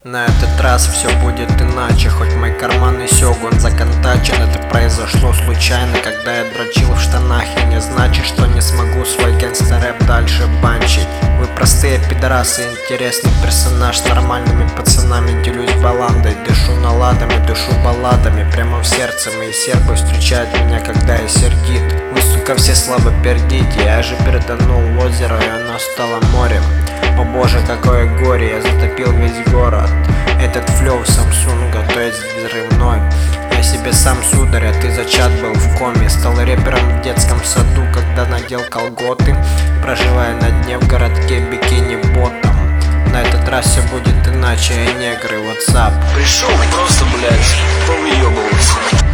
На этот раз все будет иначе. Хоть мой карманный сёгун законтачен, это произошло случайно, когда я дрочил в штанах. И не значит, что не смогу свой гангстер-рэп дальше банчить. Вы простые пидорасы, интересный персонаж. С нормальными пацанами делюсь баландой. Дышу наладами, дышу балладами прямо в сердце. Мои сербы встречают меня, когда я сердит. Вы, сука, все слабо пердите. Я же перданул озеро, и оно стало морем. О боже, какое горе, я затопил весь город. Этот флёв Самсунга, то есть взрывной. Я себе сам сударь, а ты зачат был в коме. Стал рэпером в детском саду, когда надел колготы, проживая на дне в городке бикини-ботом. На этот раз все будет иначе, и негры, WhatsApp. Пришел просто, блядь, повъебываться.